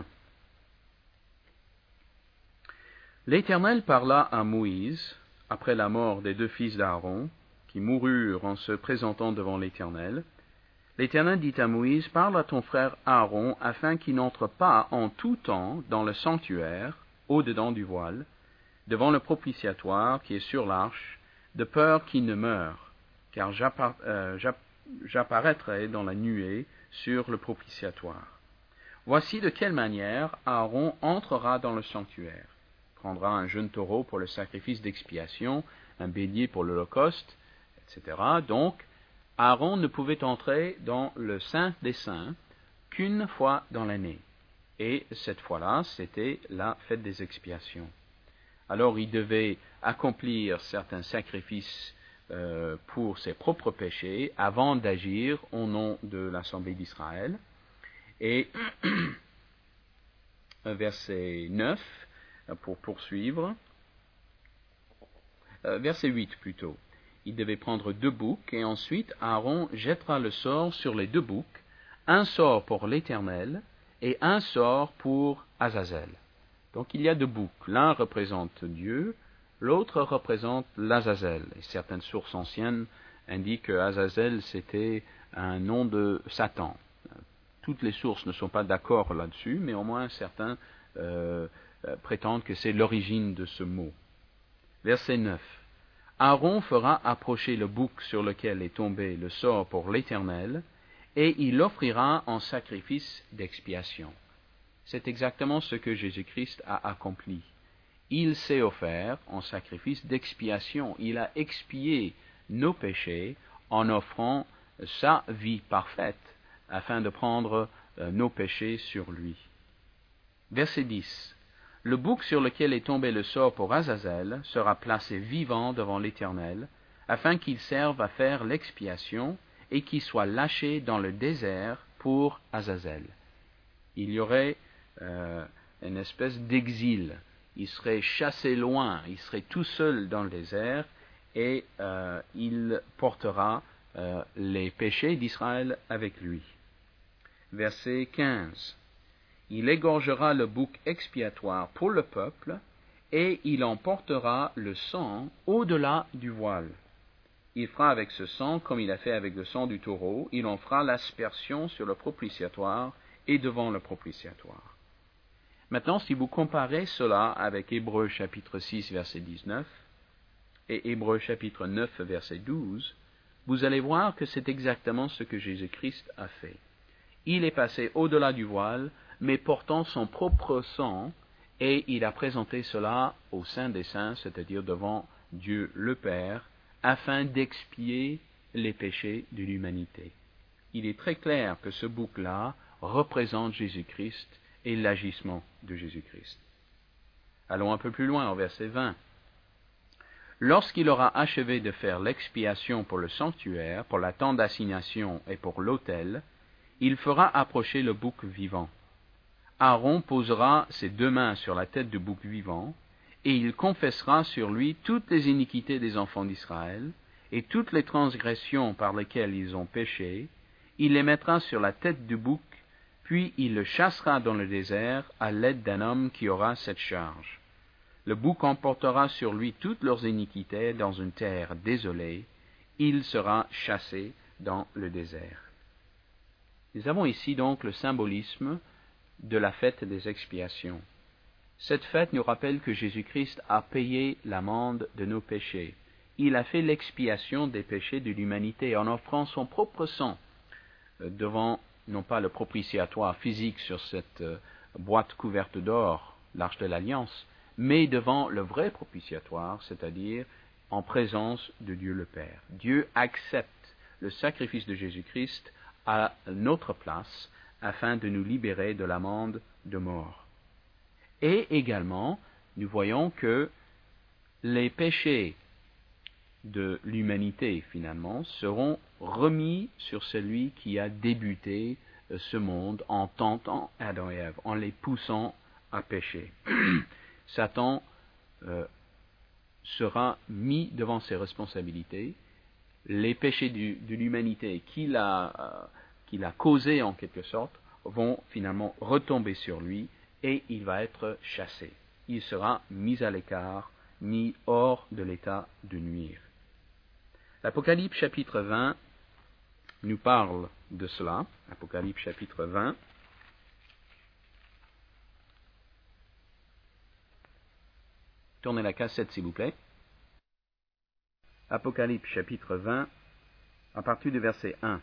L'Éternel parla à Moïse après la mort des 2 fils d'Aaron, qui moururent en se présentant devant l'Éternel. L'Éternel dit à Moïse, parle à ton frère Aaron, afin qu'il n'entre pas en tout temps dans le sanctuaire, au-dedans du voile, devant le propitiatoire qui est sur l'arche, de peur qu'il ne meure, car j'apparaîtrai dans la nuée sur le propitiatoire. Voici de quelle manière Aaron entrera dans le sanctuaire. Il prendra un jeune taureau pour le sacrifice d'expiation, un bélier pour l'holocauste, etc. Donc, Aaron ne pouvait entrer dans le Saint des Saints qu'une fois dans l'année. Et cette fois-là, c'était la fête des expiations. Alors, il devait accomplir certains sacrifices pour ses propres péchés avant d'agir au nom de l'Assemblée d'Israël. Et verset 9, pour poursuivre, verset 8 plutôt. Il devait prendre 2 boucs, et ensuite Aaron jettera le sort sur les 2 boucs, un sort pour l'Éternel et un sort pour Azazel. Donc il y a 2 boucs. L'un représente Dieu, l'autre représente l'Azazel. Et certaines sources anciennes indiquent que Azazel c'était un nom de Satan. Toutes les sources ne sont pas d'accord là-dessus, mais au moins certains prétendent que c'est l'origine de ce mot. Verset 9. Aaron fera approcher le bouc sur lequel est tombé le sort pour l'Éternel, et il l'offrira en sacrifice d'expiation. C'est exactement ce que Jésus-Christ a accompli. Il s'est offert en sacrifice d'expiation. Il a expié nos péchés en offrant sa vie parfaite, afin de prendre nos péchés sur lui. Verset 10. Le bouc sur lequel est tombé le sort pour Azazel sera placé vivant devant l'Éternel, afin qu'il serve à faire l'expiation et qu'il soit lâché dans le désert pour Azazel. Il y aurait une espèce d'exil. Il serait chassé loin, il serait tout seul dans le désert et il portera les péchés d'Israël avec lui. Verset 15. Il égorgera le bouc expiatoire pour le peuple, et il en portera le sang au-delà du voile. Il fera avec ce sang comme il a fait avec le sang du taureau, il en fera l'aspersion sur le propitiatoire et devant le propitiatoire. Maintenant, si vous comparez cela avec Hébreux chapitre 6, verset 19, et Hébreux chapitre 9, verset 12, vous allez voir que c'est exactement ce que Jésus-Christ a fait. Il est passé au-delà du voile, mais portant son propre sang, et il a présenté cela au Saint des Saints, c'est-à-dire devant Dieu le Père, afin d'expier les péchés de l'humanité. Il est très clair que ce bouc-là représente Jésus-Christ et l'agissement de Jésus-Christ. Allons un peu plus loin, au verset 20. Lorsqu'il aura achevé de faire l'expiation pour le sanctuaire, pour la tente d'assignation et pour l'autel, il fera approcher le bouc vivant. Aaron posera ses 2 mains sur la tête du bouc vivant, et il confessera sur lui toutes les iniquités des enfants d'Israël, et toutes les transgressions par lesquelles ils ont péché. Il les mettra sur la tête du bouc, puis il le chassera dans le désert à l'aide d'un homme qui aura cette charge. Le bouc emportera sur lui toutes leurs iniquités dans une terre désolée. Il sera chassé dans le désert. Nous avons ici donc le symbolisme de la fête des expiations. Cette fête nous rappelle que Jésus-Christ a payé l'amende de nos péchés. Il a fait l'expiation des péchés de l'humanité en offrant son propre sang devant, non pas le propitiatoire physique sur cette boîte couverte d'or, l'arche de l'Alliance, mais devant le vrai propitiatoire, c'est-à-dire en présence de Dieu le Père. Dieu accepte le sacrifice de Jésus-Christ à notre place afin de nous libérer de l'amende de mort. Et également, nous voyons que les péchés de l'humanité, finalement, seront remis sur celui qui a débuté ce monde en tentant Adam et Ève, en les poussant à pécher. Satan sera mis devant ses responsabilités. Les péchés de l'humanité qu'il a causés en quelque sorte vont finalement retomber sur lui et il va être chassé. Il sera mis à l'écart, mis hors de l'état de nuire. L'Apocalypse chapitre 20 nous parle de cela. Apocalypse chapitre 20. Tournez la cassette s'il vous plaît. Apocalypse chapitre 20, à partir du verset 1.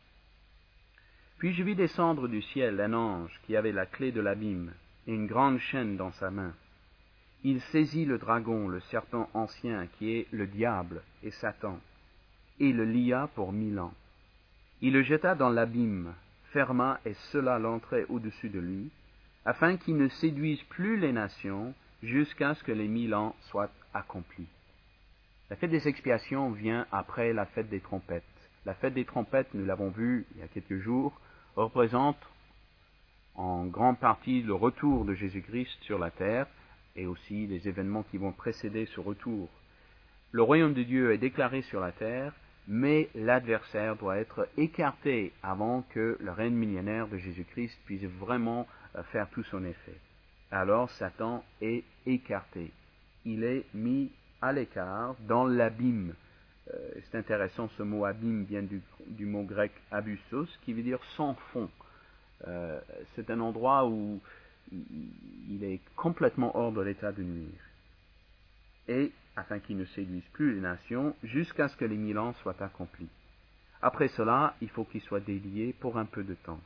Puis je vis descendre du ciel un ange qui avait la clé de l'abîme et une grande chaîne dans sa main. Il saisit le dragon, le serpent ancien, qui est le diable et Satan, et le lia pour 1000 ans. Il le jeta dans l'abîme, ferma et scella l'entrée au-dessus de lui, afin qu'il ne séduise plus les nations jusqu'à ce que les 1000 ans soient accomplis. La fête des expiations vient après la fête des trompettes. La fête des trompettes, nous l'avons vu il y a quelques jours, représente en grande partie le retour de Jésus-Christ sur la terre et aussi les événements qui vont précéder ce retour. Le royaume de Dieu est déclaré sur la terre, mais l'adversaire doit être écarté avant que le règne millénaire de Jésus-Christ puisse vraiment faire tout son effet. Alors Satan est écarté. Il est mis à l'écart dans l'abîme. C'est intéressant, ce mot abîme vient du mot grec abyssos, qui veut dire sans fond. C'est un endroit où il est complètement hors de l'état de nuire. Et afin qu'il ne séduise plus les nations, jusqu'à ce que les 1000 ans soient accomplis. Après cela, il faut qu'il soit délié pour un peu de temps.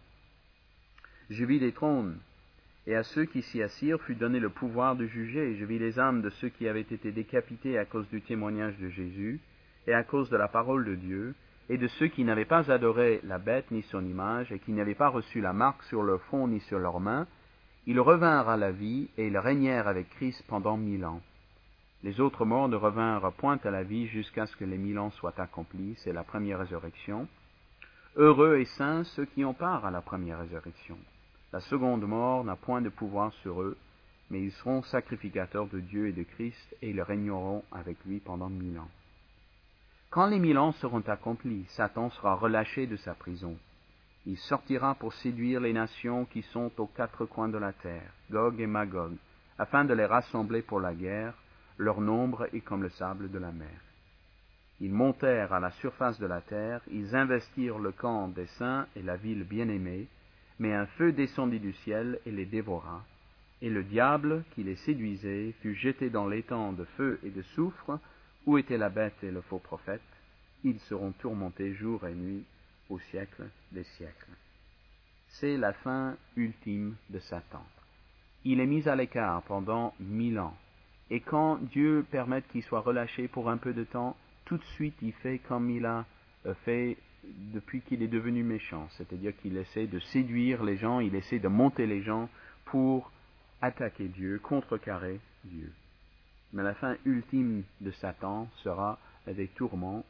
Je vis les trônes, et à ceux qui s'y assirent fut donné le pouvoir de juger. Je vis les âmes de ceux qui avaient été décapités à cause du témoignage de Jésus, et à cause de la parole de Dieu, et de ceux qui n'avaient pas adoré la bête ni son image, et qui n'avaient pas reçu la marque sur leur front ni sur leurs mains. Ils revinrent à la vie, et ils régnèrent avec Christ pendant 1000 ans. Les autres morts ne revinrent point à la vie jusqu'à ce que les 1000 ans soient accomplis. C'est la première résurrection. Heureux et saints ceux qui ont part à la première résurrection. La seconde mort n'a point de pouvoir sur eux, mais ils seront sacrificateurs de Dieu et de Christ, et ils régneront avec lui pendant 1000 ans. Quand les 1000 ans seront accomplis, Satan sera relâché de sa prison. Il sortira pour séduire les nations qui sont aux 4 coins de la terre, Gog et Magog, afin de les rassembler pour la guerre. Leur nombre est comme le sable de la mer. Ils montèrent à la surface de la terre, ils investirent le camp des saints et la ville bien-aimée, mais un feu descendit du ciel et les dévora, et le diable qui les séduisait fut jeté dans l'étang de feu et de soufre, où était la bête et le faux prophète. Ils seront tourmentés jour et nuit au siècle des siècles. C'est la fin ultime de Satan. Il est mis à l'écart pendant 1000 ans. Et quand Dieu permet qu'il soit relâché pour un peu de temps, tout de suite il fait comme il a fait depuis qu'il est devenu méchant. C'est-à-dire qu'il essaie de séduire les gens, il essaie de monter les gens pour attaquer Dieu, contrecarrer Dieu. Mais la fin ultime de Satan sera des tourments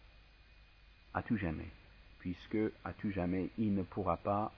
à tout jamais, puisque à tout jamais il ne pourra pas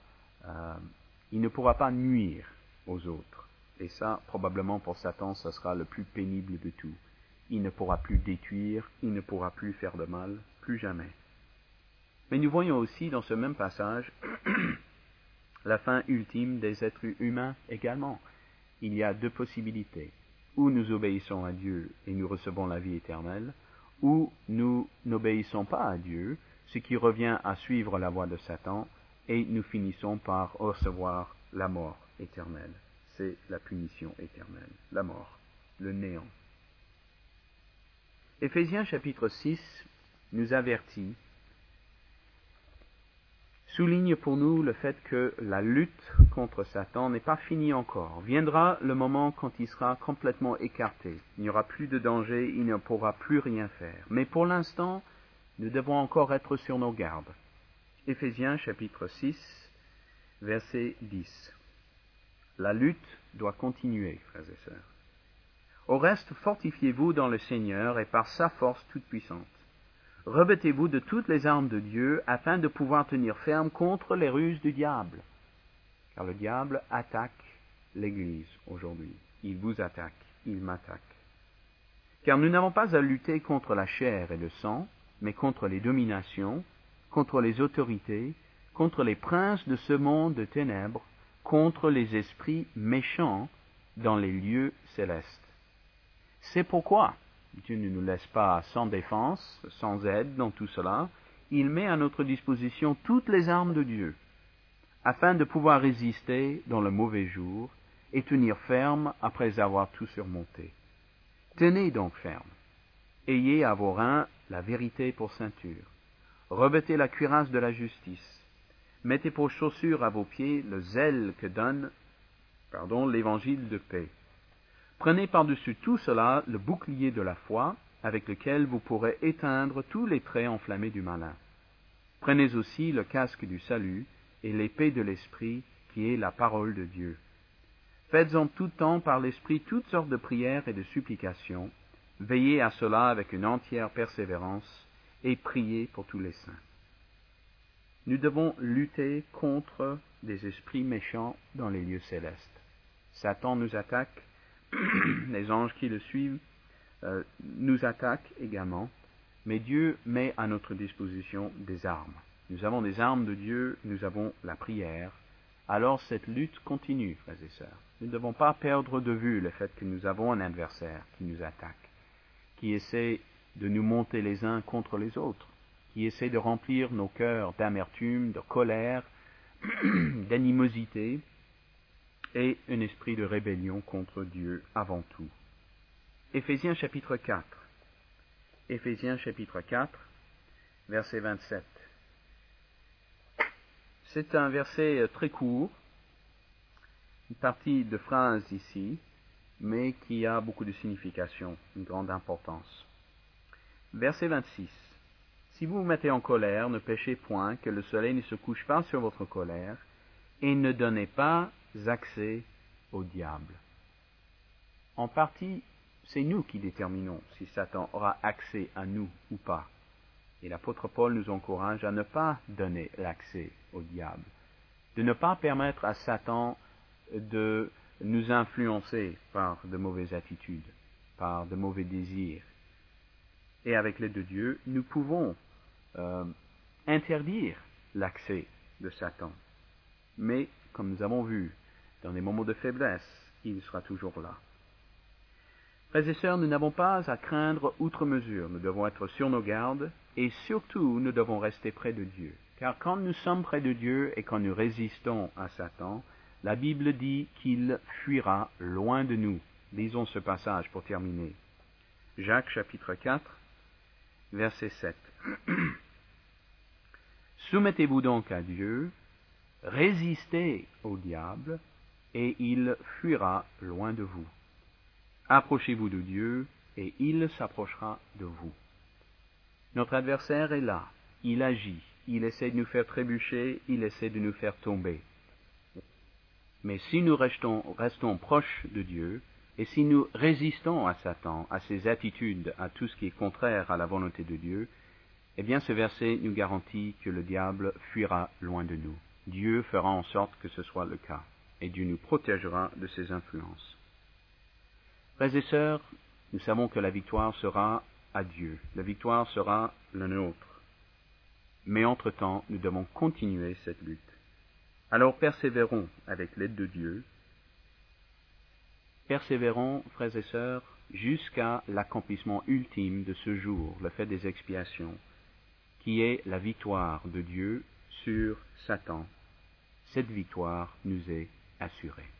nuire aux autres. Et ça, probablement pour Satan, ce sera le plus pénible de tout. Il ne pourra plus détruire, il ne pourra plus faire de mal, plus jamais. Mais nous voyons aussi dans ce même passage la fin ultime des êtres humains également. Il y a 2 possibilités. Ou nous obéissons à Dieu et nous recevons la vie éternelle, ou nous n'obéissons pas à Dieu, ce qui revient à suivre la voie de Satan, et nous finissons par recevoir la mort éternelle. C'est la punition éternelle, la mort, le néant. Éphésiens chapitre 6 nous avertit souligne pour nous le fait que la lutte contre Satan n'est pas finie encore. Viendra le moment quand il sera complètement écarté. Il n'y aura plus de danger, il ne pourra plus rien faire. Mais pour l'instant, nous devons encore être sur nos gardes. Éphésiens chapitre 6, verset 10. La lutte doit continuer, frères et sœurs. Au reste, fortifiez-vous dans le Seigneur et par sa force toute puissante. Revêtez-vous de toutes les armes de Dieu afin de pouvoir tenir ferme contre les ruses du diable. Car le diable attaque l'Église aujourd'hui. Il vous attaque, il m'attaque. Car nous n'avons pas à lutter contre la chair et le sang, mais contre les dominations, contre les autorités, contre les princes de ce monde de ténèbres, contre les esprits méchants dans les lieux célestes. C'est pourquoi Dieu ne nous laisse pas sans défense, sans aide dans tout cela. Il met à notre disposition toutes les armes de Dieu, afin de pouvoir résister dans le mauvais jour et tenir ferme après avoir tout surmonté. Tenez donc ferme. Ayez à vos reins la vérité pour ceinture. Revêtez la cuirasse de la justice. Mettez pour chaussure à vos pieds le zèle que donne, l'évangile de paix. Prenez par-dessus tout cela le bouclier de la foi, avec lequel vous pourrez éteindre tous les traits enflammés du malin. Prenez aussi le casque du salut et l'épée de l'Esprit, qui est la parole de Dieu. Faites en tout temps par l'Esprit toutes sortes de prières et de supplications. Veillez à cela avec une entière persévérance et priez pour tous les saints. Nous devons lutter contre des esprits méchants dans les lieux célestes. Satan nous attaque, les anges qui le suivent nous attaquent également, mais Dieu met à notre disposition des armes. Nous avons des armes de Dieu, nous avons la prière. Alors cette lutte continue, frères et sœurs. Nous ne devons pas perdre de vue le fait que nous avons un adversaire qui nous attaque, qui essaie de nous monter les uns contre les autres, qui essaie de remplir nos cœurs d'amertume, de colère, d'animosité, et un esprit de rébellion contre Dieu avant tout. Éphésiens chapitre 4. Éphésiens chapitre 4, verset 27. C'est un verset très court, une partie de phrase ici, mais qui a beaucoup de signification, une grande importance. Verset 26. Si vous vous mettez en colère, ne péchez point, que le soleil ne se couche pas sur votre colère, et ne donnez pas accès au diable. En partie, c'est nous qui déterminons si Satan aura accès à nous ou pas. Et l'apôtre Paul nous encourage à ne pas donner l'accès au diable, de ne pas permettre à Satan de nous influencer par de mauvaises attitudes, par de mauvais désirs. Et avec l'aide de Dieu, nous pouvons interdire l'accès de Satan. Mais, comme nous avons vu, dans des moments de faiblesse, il sera toujours là. Frères et sœurs, nous n'avons pas à craindre outre mesure. Nous devons être sur nos gardes et surtout, nous devons rester près de Dieu. Car quand nous sommes près de Dieu et quand nous résistons à Satan, la Bible dit qu'il fuira loin de nous. Lisons ce passage pour terminer. Jacques chapitre 4, verset 7. Soumettez-vous donc à Dieu, résistez au diable, et il fuira loin de vous. Approchez-vous de Dieu, et il s'approchera de vous. Notre adversaire est là, il agit, il essaie de nous faire trébucher, il essaie de nous faire tomber. Mais si nous restons proches de Dieu, et si nous résistons à Satan, à ses attitudes, à tout ce qui est contraire à la volonté de Dieu, eh bien ce verset nous garantit que le diable fuira loin de nous. Dieu fera en sorte que ce soit le cas, et Dieu nous protégera de ses influences. Frères et sœurs, nous savons que la victoire sera à Dieu, la victoire sera la nôtre. Mais entre-temps, nous devons continuer cette lutte. Alors persévérons avec l'aide de Dieu. Persévérons, frères et sœurs, jusqu'à l'accomplissement ultime de ce jour, le fait des expiations, qui est la victoire de Dieu sur Satan. Cette victoire nous est assurée.